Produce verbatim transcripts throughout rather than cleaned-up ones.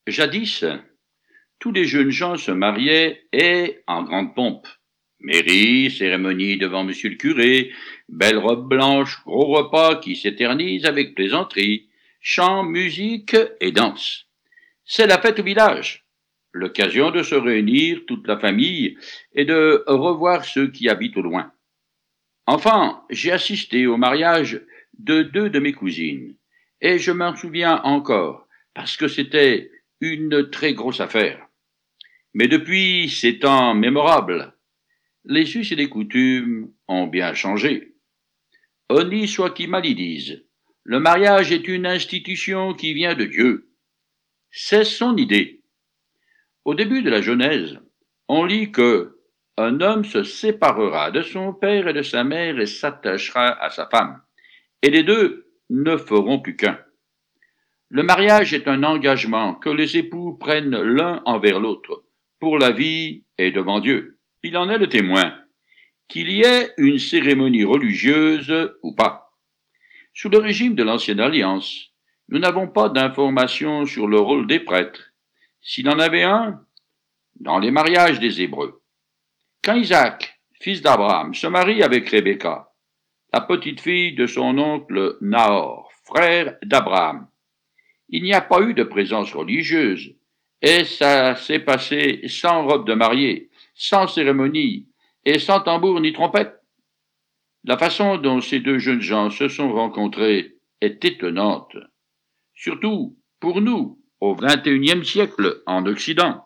Jadis, tous les jeunes gens se mariaient et en grande pompe. Mairie, cérémonie devant monsieur le curé, belle robe blanche, gros repas qui s'éternise avec plaisanterie, chant, musique et danse. C'est la fête au village, l'occasion de se réunir toute la famille et de revoir ceux qui habitent au loin. Enfin, j'ai assisté au mariage de deux de mes cousines, et je m'en souviens encore, parce que c'était une très grosse affaire. Mais depuis ces temps mémorables, les us et les coutumes ont bien changé. Honni soit qui mal y dise, le mariage est une institution qui vient de Dieu. C'est son idée. Au début de la Genèse, on lit que un homme se séparera de son père et de sa mère et s'attachera à sa femme, et les deux ne feront plus qu'un. Le mariage est un engagement que les époux prennent l'un envers l'autre, pour la vie et devant Dieu. Il en est le témoin, qu'il y ait une cérémonie religieuse ou pas. Sous le régime de l'Ancienne Alliance, nous n'avons pas d'informations sur le rôle des prêtres. S'il en avait un, dans les mariages des Hébreux. Quand Isaac, fils d'Abraham, se marie avec Rebecca, la petite fille de son oncle Nahor, frère d'Abraham, il n'y a pas eu de présence religieuse, et ça s'est passé sans robe de mariée, sans cérémonie, et sans tambour ni trompette. La façon dont ces deux jeunes gens se sont rencontrés est étonnante, surtout pour nous, au vingt et unième siècle, en Occident.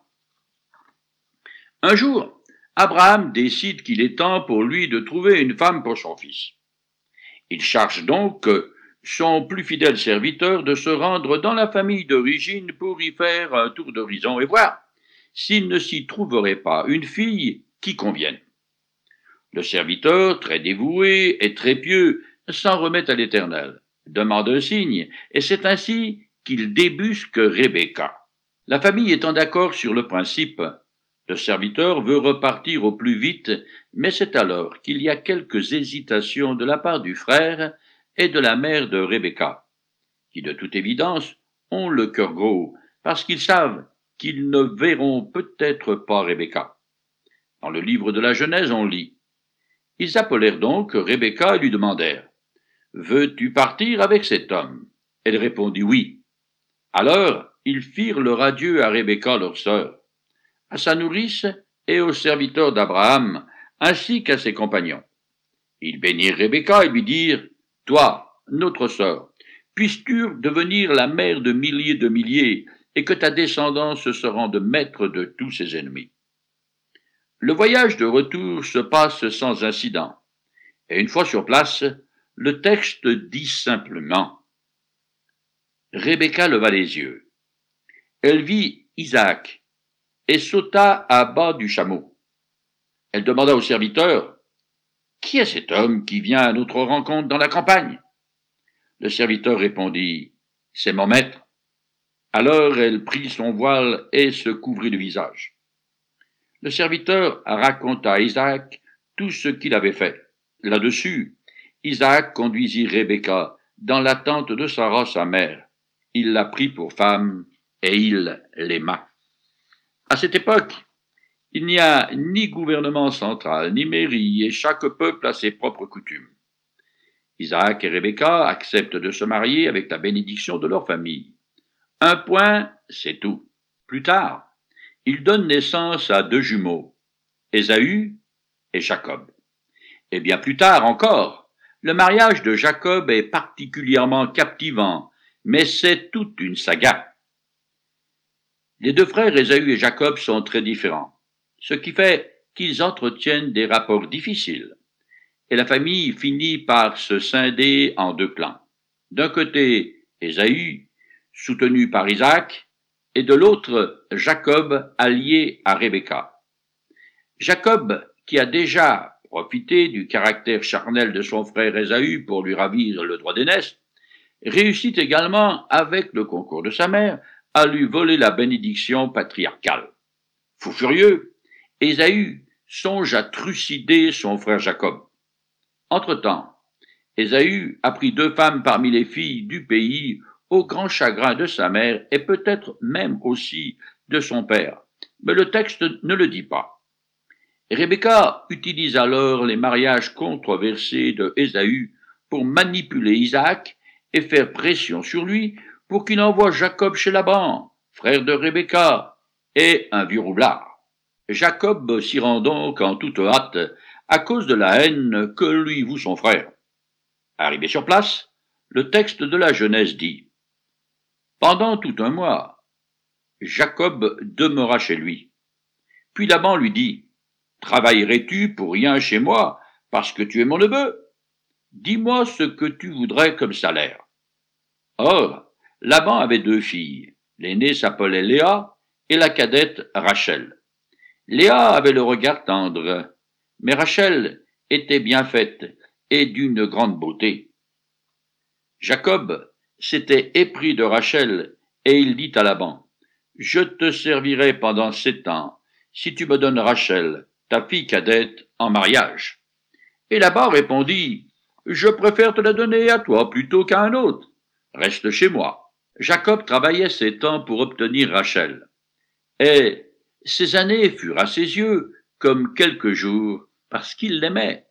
Un jour, Abraham décide qu'il est temps pour lui de trouver une femme pour son fils. Il charge donc son plus fidèle serviteur de se rendre dans la famille d'origine pour y faire un tour d'horizon et voir s'il ne s'y trouverait pas une fille qui convienne. Le serviteur, très dévoué et très pieux, s'en remet à l'Éternel, demande un signe, et c'est ainsi qu'il débusque Rebecca. La famille étant d'accord sur le principe, le serviteur veut repartir au plus vite, mais c'est alors qu'il y a quelques hésitations de la part du frère et de la mère de Rebecca, qui de toute évidence ont le cœur gros, parce qu'ils savent qu'ils ne verront peut-être pas Rebecca. Dans le livre de la Genèse, on lit. Ils appelèrent donc Rebecca et lui demandèrent, « Veux-tu partir avec cet homme ?» Elle répondit oui. Alors, ils firent leur adieu à Rebecca, leur sœur, à sa nourrice et aux serviteurs d'Abraham, ainsi qu'à ses compagnons. Ils bénirent Rebecca et lui dirent, « Toi, notre sœur, puisses-tu devenir la mère de milliers de milliers, et que ta descendance se rende maître de tous ses ennemis. » Le voyage de retour se passe sans incident, et une fois sur place, le texte dit simplement, « Rebecca leva les yeux. Elle vit Isaac, et sauta à bas du chameau. Elle demanda au serviteur, « Qui est cet homme qui vient à notre rencontre dans la campagne ?» Le serviteur répondit, « C'est mon maître. » Alors elle prit son voile et se couvrit le visage. Le serviteur raconta à Isaac tout ce qu'il avait fait. Là-dessus, Isaac conduisit Rebecca dans la tente de Sarah sa mère. Il la prit pour femme et il l'aima. À cette époque, il n'y a ni gouvernement central, ni mairie, et chaque peuple a ses propres coutumes. Isaac et Rebecca acceptent de se marier avec la bénédiction de leur famille. Un point, c'est tout. Plus tard, ils donnent naissance à deux jumeaux, Ésaü et Jacob. Et bien plus tard encore, le mariage de Jacob est particulièrement captivant, mais c'est toute une saga. Les deux frères Ésaü et Jacob sont très différents, ce qui fait qu'ils entretiennent des rapports difficiles, et la famille finit par se scinder en deux clans. D'un côté, Ésaü, soutenu par Isaac, et de l'autre, Jacob, allié à Rebecca. Jacob, qui a déjà profité du caractère charnel de son frère Ésaü pour lui ravir le droit d'aînesse, réussit également, avec le concours de sa mère, à lui voler la bénédiction patriarcale. Fou furieux, Ésaü songe à trucider son frère Jacob. Entre-temps, Ésaü a pris deux femmes parmi les filles du pays au grand chagrin de sa mère et peut-être même aussi de son père, mais le texte ne le dit pas. Rebecca utilise alors les mariages controversés de Ésaü pour manipuler Isaac et faire pression sur lui pour qu'il envoie Jacob chez Laban, frère de Rebecca, et un vieux roublard. Jacob s'y rend donc en toute hâte à cause de la haine que lui voue son frère. Arrivé sur place, le texte de la Genèse dit: Pendant tout un mois, Jacob demeura chez lui. Puis Laban lui dit: Travaillerais-tu pour rien chez moi parce que tu es mon neveu? Dis-moi ce que tu voudrais comme salaire. Or, Laban avait deux filles. L'aînée s'appelait Léa et la cadette Rachel. Léa avait le regard tendre, mais Rachel était bien faite et d'une grande beauté. Jacob s'était épris de Rachel et il dit à Laban: Je te servirai pendant sept ans si tu me donnes Rachel, ta fille cadette, en mariage. Et Laban répondit: Je préfère te la donner à toi plutôt qu'à un autre. Reste chez moi. Jacob travaillait sept ans pour obtenir Rachel. Et ces années furent à ses yeux comme quelques jours parce qu'il l'aimait.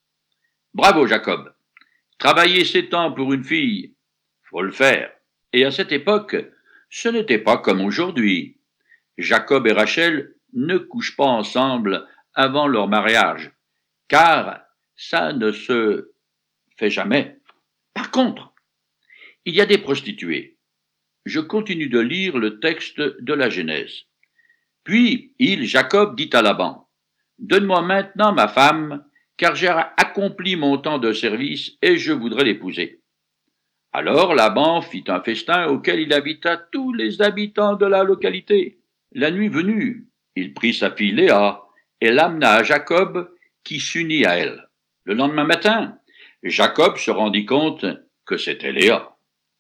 Bravo Jacob. Travailler sept ans pour une fille, faut le faire. Et à cette époque, ce n'était pas comme aujourd'hui. Jacob et Rachel ne couchent pas ensemble avant leur mariage, car ça ne se fait jamais. Par contre, il y a des prostituées. Je continue de lire le texte de la Genèse. Puis il, Jacob, dit à Laban: Donne-moi maintenant ma femme, car j'ai accompli mon temps de service et je voudrais l'épouser. Alors Laban fit un festin auquel il invita tous les habitants de la localité. La nuit venue, il prit sa fille Léa et l'amena à Jacob, qui s'unit à elle. Le lendemain matin, Jacob se rendit compte que c'était Léa.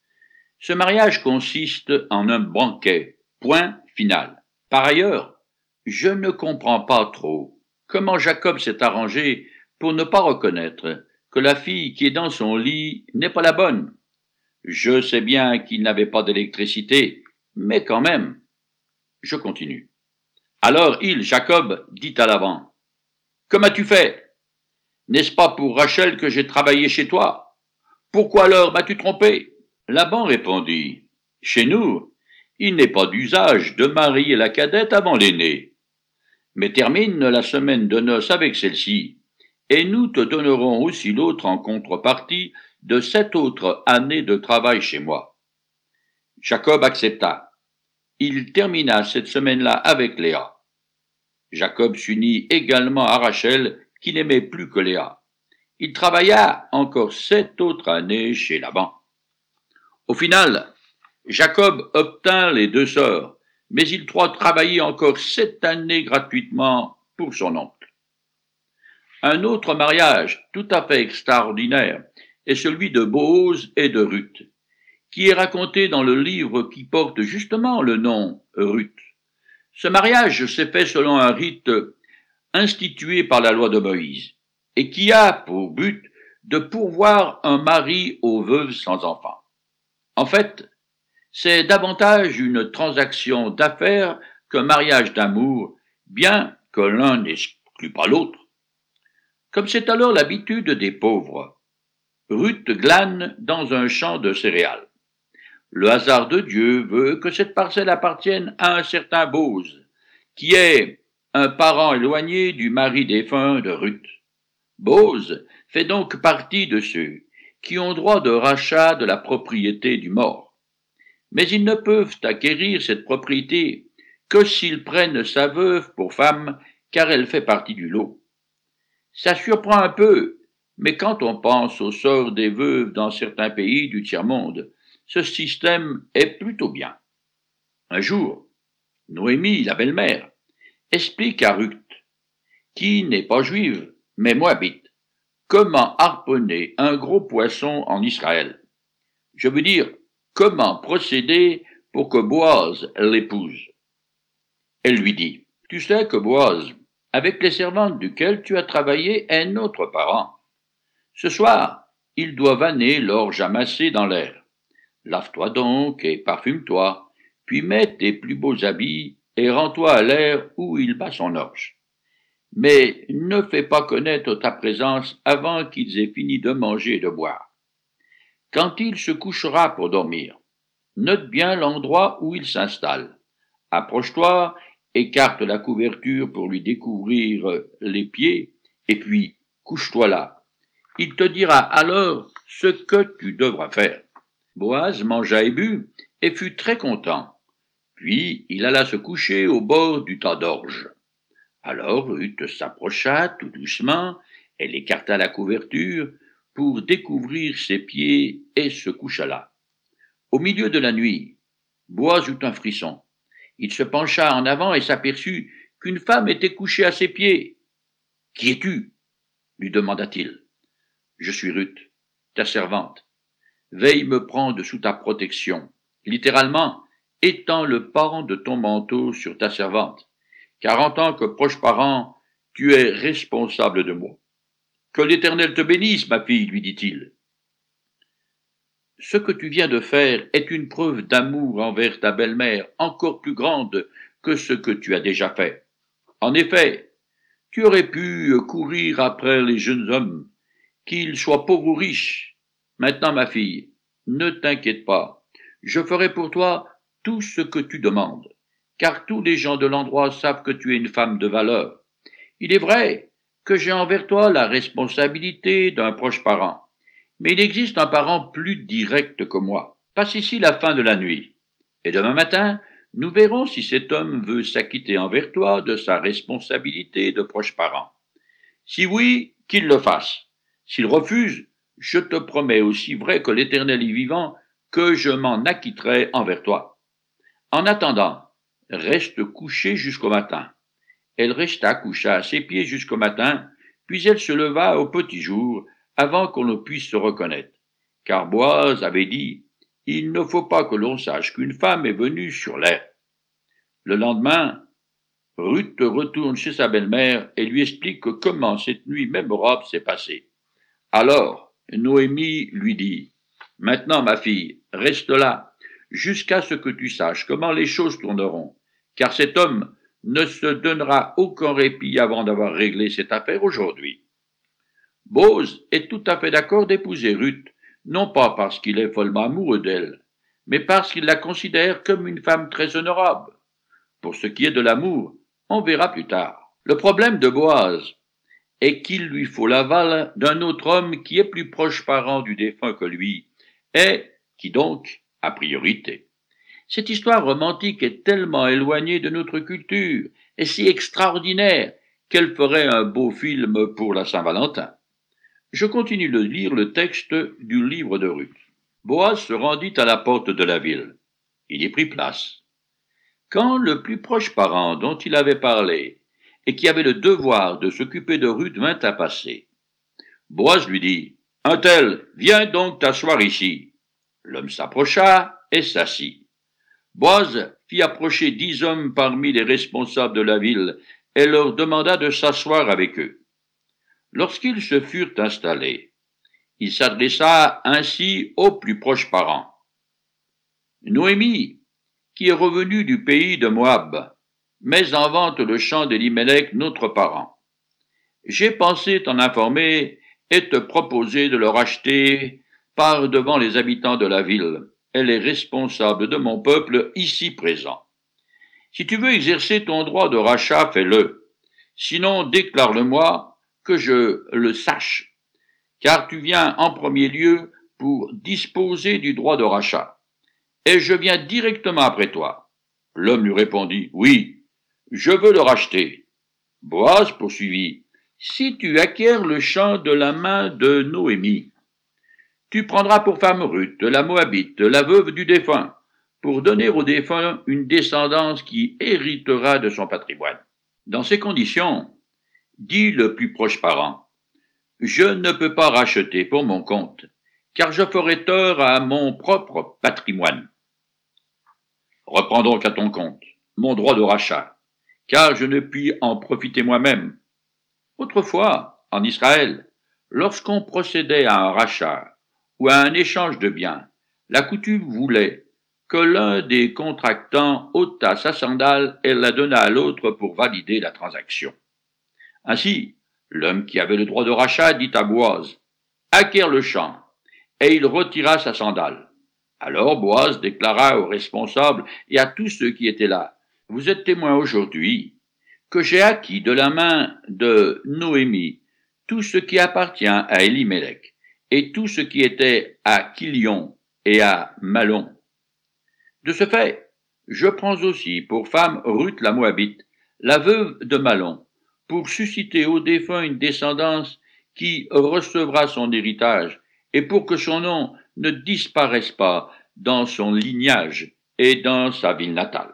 Ce mariage consiste en un banquet, point final. Par ailleurs, je ne comprends pas trop comment Jacob s'est arrangé pour ne pas reconnaître que la fille qui est dans son lit n'est pas la bonne. Je sais bien qu'il n'avait pas d'électricité, mais quand même. Je continue. Alors il, Jacob, dit à Laban: Que m'as-tu fait? N'est-ce pas pour Rachel que j'ai travaillé chez toi? Pourquoi alors m'as-tu trompé? Laban répondit: Chez nous, il n'est pas d'usage de marier la cadette avant l'aînée. Mais termine la semaine de noces avec celle-ci, et nous te donnerons aussi l'autre en contrepartie de sept autres années de travail chez moi. Jacob accepta. Il termina cette semaine-là avec Léa. Jacob s'unit également à Rachel, qui n'aimait plus que Léa. Il travailla encore sept autres années chez Laban. Au final, Jacob obtint les deux sœurs, mais il doit travailler encore sept années gratuitement pour son oncle. Un autre mariage tout à fait extraordinaire est celui de Boaz et de Ruth, qui est raconté dans le livre qui porte justement le nom Ruth. Ce mariage s'est fait selon un rite institué par la loi de Moïse, et qui a pour but de pourvoir un mari aux veuves sans enfants. En fait, c'est davantage une transaction d'affaires qu'un mariage d'amour, bien que l'un n'exclut pas l'autre. Comme c'est alors l'habitude des pauvres, Ruth glane dans un champ de céréales. Le hasard de Dieu veut que cette parcelle appartienne à un certain Boaz, qui est un parent éloigné du mari défunt de Ruth. Boaz fait donc partie de ceux qui ont droit de rachat de la propriété du mort. Mais ils ne peuvent acquérir cette propriété que s'ils prennent sa veuve pour femme, car elle fait partie du lot. Ça surprend un peu, mais quand on pense au sort des veuves dans certains pays du tiers-monde, ce système est plutôt bien. Un jour, Noémie, la belle-mère, explique à Ruth, qui n'est pas juive, mais moabite, comment harponner un gros poisson en Israël. Je veux dire, comment procéder pour que Boaz l'épouse. Elle lui dit: Tu sais que Boaz, avec les servantes duquel tu as travaillé, est notre parent. Ce soir, il doit vanner l'orge amassé dans l'air. Lave-toi donc et parfume-toi, puis mets tes plus beaux habits et rends-toi à l'air où il bat son orge. Mais ne fais pas connaître ta présence avant qu'ils aient fini de manger et de boire. Quand il se couchera pour dormir, note bien l'endroit où il s'installe. Approche-toi, écarte la couverture pour lui découvrir les pieds, et puis couche-toi là. Il te dira alors ce que tu devras faire. Boaz mangea et but, et fut très content. Puis il alla se coucher au bord du tas d'orge. Alors Ruth s'approcha tout doucement, elle écarta la couverture pour découvrir ses pieds et se coucha là. Au milieu de la nuit, Boaz eut un frisson. Il se pencha en avant et s'aperçut qu'une femme était couchée à ses pieds. « Qui es-tu » lui demanda-t-il. « Je suis Ruth, ta servante. Veille me prendre sous ta protection. Littéralement, étends le pan de ton manteau sur ta servante, car en tant que proche parent, tu es responsable de moi. Que l'Éternel te bénisse, ma fille, lui dit-il. Ce que tu viens de faire est une preuve d'amour envers ta belle-mère encore plus grande que ce que tu as déjà fait. En effet, tu aurais pu courir après les jeunes hommes, qu'ils soient pauvres ou riches. Maintenant, ma fille, ne t'inquiète pas, je ferai pour toi tout ce que tu demandes, car tous les gens de l'endroit savent que tu es une femme de valeur. Il est vrai que j'ai envers toi la responsabilité d'un proche parent, mais il existe un parent plus direct que moi. Passe ici la fin de la nuit, et demain matin, nous verrons si cet homme veut s'acquitter envers toi de sa responsabilité de proche parent. Si oui, qu'il le fasse. S'il refuse, je te promets aussi vrai que l'Éternel est vivant, que je m'en acquitterai envers toi. En attendant, reste couché jusqu'au matin. Elle resta couchée à ses pieds jusqu'au matin, puis elle se leva au petit jour, avant qu'on ne puisse se reconnaître. Car Boaz avait dit, il ne faut pas que l'on sache qu'une femme est venue sur l'air. Le lendemain, Ruth retourne chez sa belle-mère et lui explique comment cette nuit mémorable s'est passée. Alors, Noémie lui dit, « Maintenant, ma fille, reste là, jusqu'à ce que tu saches comment les choses tourneront, car cet homme ne se donnera aucun répit avant d'avoir réglé cette affaire aujourd'hui. » Boaz est tout à fait d'accord d'épouser Ruth, non pas parce qu'il est follement amoureux d'elle, mais parce qu'il la considère comme une femme très honorable. Pour ce qui est de l'amour, on verra plus tard. Le problème de Boaz est qu'il lui faut l'aval d'un autre homme qui est plus proche parent du défunt que lui, et qui donc a priorité. Cette histoire romantique est tellement éloignée de notre culture et si extraordinaire qu'elle ferait un beau film pour la Saint-Valentin. Je continue de lire le texte du livre de Ruth. Boaz se rendit à la porte de la ville. Il y prit place. Quand le plus proche parent dont il avait parlé et qui avait le devoir de s'occuper de Ruth vint à passer, Boaz lui dit, « Un tel, viens donc t'asseoir ici. » L'homme s'approcha et s'assit. Boaz fit approcher dix hommes parmi les responsables de la ville et leur demanda de s'asseoir avec eux. Lorsqu'ils se furent installés, il s'adressa ainsi aux plus proches parents. « Noémie, qui est revenue du pays de Moab, met en vente le champ d'Elimelech, notre parent. J'ai pensé t'en informer et te proposer de le racheter par devant les habitants de la ville. Elle est responsable de mon peuple ici présent. Si tu veux exercer ton droit de rachat, fais-le. Sinon, déclare-le-moi que je le sache, car tu viens en premier lieu pour disposer du droit de rachat. Et je viens directement après toi. » L'homme lui répondit, « Oui, je veux le racheter. » Boaz poursuivit, « Si tu acquiers le champ de la main de Noémie, tu prendras pour femme Ruth, la Moabite, la veuve du défunt, pour donner au défunt une descendance qui héritera de son patrimoine. Dans ces conditions, dit le plus proche parent, je ne peux pas racheter pour mon compte, car je ferai tort à mon propre patrimoine. Reprends donc à ton compte mon droit de rachat, car je ne puis en profiter moi-même. Autrefois, en Israël, lorsqu'on procédait à un rachat ou à un échange de biens, La coutume voulait que l'un des contractants ôtât sa sandale et la donnât à l'autre pour valider la transaction. Ainsi, l'homme qui avait le droit de rachat dit à Boaz, « Acquiert le champ », et il retira sa sandale. Alors Boaz déclara aux responsables et à tous ceux qui étaient là, « Vous êtes témoins aujourd'hui que j'ai acquis de la main de Noémie tout ce qui appartient à Élimélec et tout ce qui était à Kilion et à Malon. De ce fait, je prends aussi pour femme Ruth la Moabite, la veuve de Malon, pour susciter au défunt une descendance qui recevra son héritage, et pour que son nom ne disparaisse pas dans son lignage et dans sa ville natale.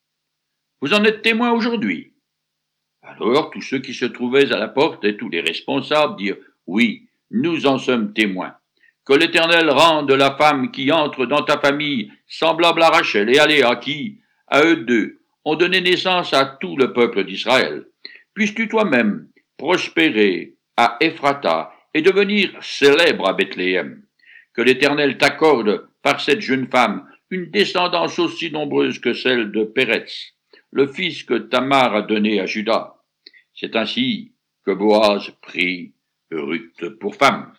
Vous en êtes témoins aujourd'hui. » Alors tous ceux qui se trouvaient à la porte et tous les responsables dirent, « Oui, nous en sommes témoins. Que l'Éternel rende la femme qui entre dans ta famille semblable à Rachel et à Léa qui, à eux deux, ont donné naissance à tout le peuple d'Israël. Puisses-tu toi-même prospérer à Ephrata et devenir célèbre à Bethléem. Que l'Éternel t'accorde par cette jeune femme une descendance aussi nombreuse que celle de Péretz, le fils que Tamar a donné à Juda. » C'est ainsi que Boaz prit Ruth pour femme.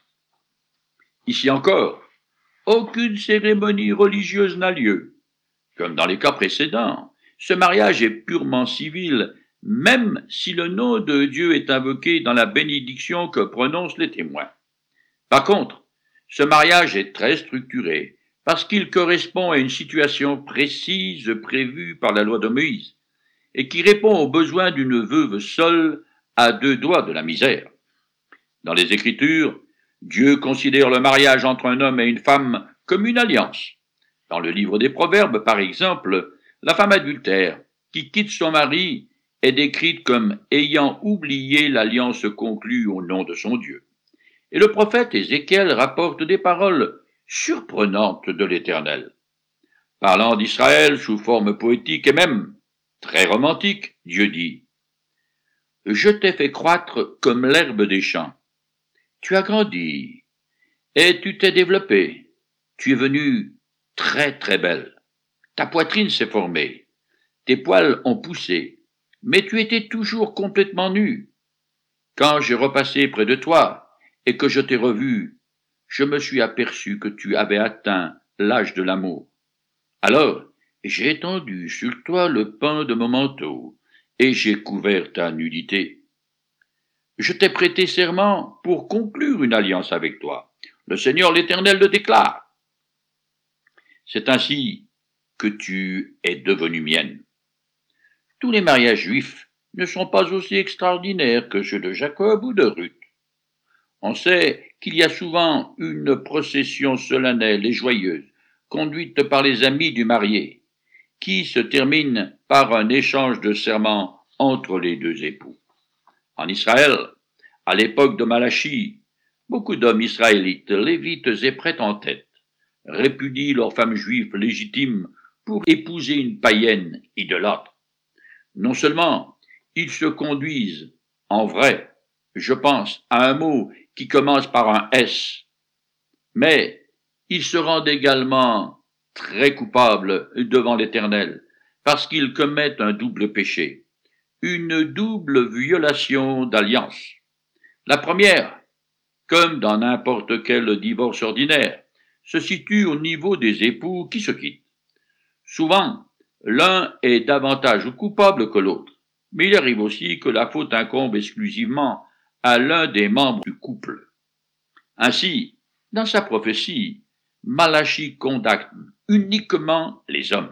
Ici encore, aucune cérémonie religieuse n'a lieu. Comme dans les cas précédents, ce mariage est purement civil, même si le nom de Dieu est invoqué dans la bénédiction que prononcent les témoins. Par contre, ce mariage est très structuré, parce qu'il correspond à une situation précise prévue par la loi de Moïse, et qui répond aux besoins d'une veuve seule à deux doigts de la misère. Dans les Écritures, Dieu considère le mariage entre un homme et une femme comme une alliance. Dans le livre des Proverbes, par exemple, la femme adultère qui quitte son mari est décrite comme ayant oublié l'alliance conclue au nom de son Dieu. Et le prophète Ézéchiel rapporte des paroles surprenantes de l'Éternel. Parlant d'Israël sous forme poétique et même très romantique, Dieu dit, « Je t'ai fait croître comme l'herbe des champs. Tu as grandi et tu t'es développé. Tu es venue très très belle. Ta poitrine s'est formée. Tes poils ont poussé. Mais tu étais toujours complètement nue. Quand j'ai repassé près de toi et que je t'ai revu, je me suis aperçu que tu avais atteint l'âge de l'amour. Alors, j'ai étendu sur toi le pan de mon manteau et j'ai couvert ta nudité. Je t'ai prêté serment pour conclure une alliance avec toi. Le Seigneur l'Éternel le déclare. C'est ainsi que tu es devenue mienne. » Tous les mariages juifs ne sont pas aussi extraordinaires que ceux de Jacob ou de Ruth. On sait qu'il y a souvent une procession solennelle et joyeuse, conduite par les amis du marié, qui se termine par un échange de serments entre les deux époux. En Israël, à l'époque de Malachie, beaucoup d'hommes israélites, lévites et prêtres en tête, répudient leurs femmes juives légitimes pour épouser une païenne idolâtre. Non seulement ils se conduisent en vrai, je pense à un mot qui commence par un S, mais ils se rendent également très coupables devant l'Éternel, parce qu'ils commettent un double péché, une double violation d'alliance. La première, comme dans n'importe quel divorce ordinaire, se situe au niveau des époux qui se quittent. Souvent, l'un est davantage coupable que l'autre, mais il arrive aussi que la faute incombe exclusivement à l'un des membres du couple. Ainsi, dans sa prophétie, Malachie condamne uniquement les hommes.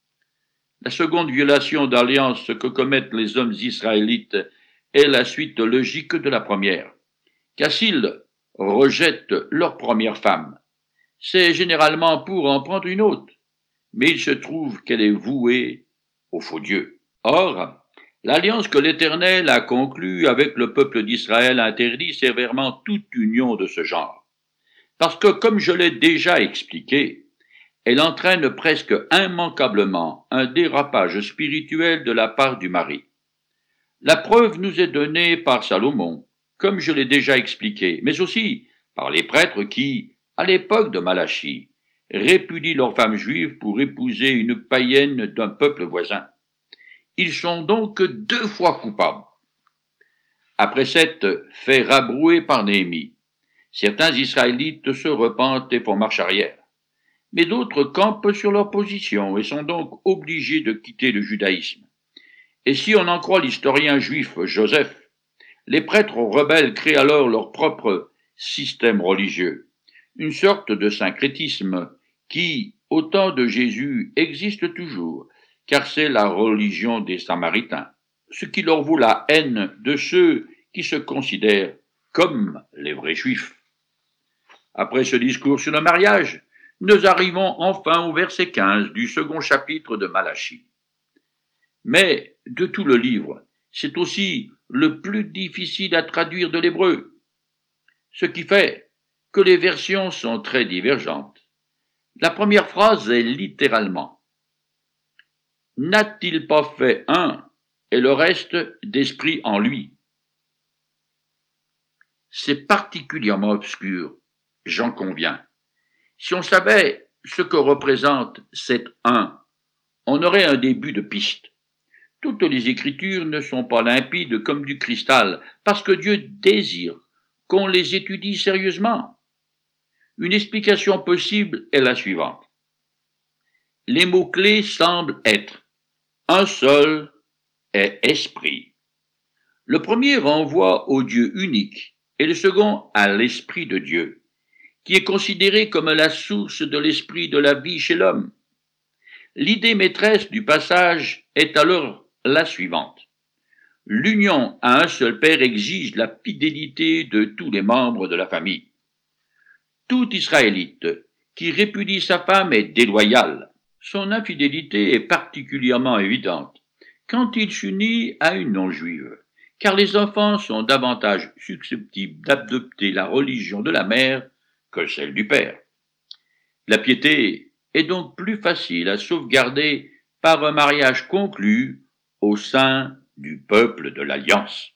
La seconde violation d'alliance que commettent les hommes israélites est la suite logique de la première, car s'ils rejettent leur première femme, c'est généralement pour en prendre une autre, mais il se trouve qu'elle est vouée au faux Dieu. Or, l'alliance que l'Éternel a conclue avec le peuple d'Israël interdit sévèrement toute union de ce genre, parce que, comme je l'ai déjà expliqué, elle entraîne presque immanquablement un dérapage spirituel de la part du mari. La preuve nous est donnée par Salomon, comme je l'ai déjà expliqué, mais aussi par les prêtres qui, à l'époque de Malachie, répudient leurs femmes juives pour épouser une païenne d'un peuple voisin. Ils sont donc deux fois coupables. Après s'être fait rabrouer par Néhémie, certains Israélites se repentent et font marche arrière. Mais d'autres campent sur leur position et sont donc obligés de quitter le judaïsme. Et si on en croit l'historien juif Joseph, les prêtres rebelles créent alors leur propre système religieux, une sorte de syncrétisme qui, au temps de Jésus, existe toujours, car c'est la religion des Samaritains, ce qui leur vaut la haine de ceux qui se considèrent comme les vrais juifs. Après ce discours sur le mariage, nous arrivons enfin au verset quinze du second chapitre de Malachie. Mais de tout le livre, c'est aussi le plus difficile à traduire de l'hébreu, ce qui fait que les versions sont très divergentes. La première phrase est littéralement « N'a-t-il pas fait un et le reste d'esprit en lui ?» C'est particulièrement obscur, j'en conviens. Si on savait ce que représente cet un, on aurait un début de piste. Toutes les Écritures ne sont pas limpides comme du cristal, parce que Dieu désire qu'on les étudie sérieusement. Une explication possible est la suivante. Les mots-clés semblent être un seul est esprit. Le premier renvoie au Dieu unique et le second à l'Esprit de Dieu, qui est considéré comme la source de l'esprit de la vie chez l'homme. L'idée maîtresse du passage est alors la suivante. L'union à un seul Père exige la fidélité de tous les membres de la famille. Tout Israélite qui répudie sa femme est déloyal. Son infidélité est particulièrement évidente quand il s'unit à une non-juive, car les enfants sont davantage susceptibles d'adopter la religion de la mère que celle du père. La piété est donc plus facile à sauvegarder par un mariage conclu au sein du peuple de l'Alliance.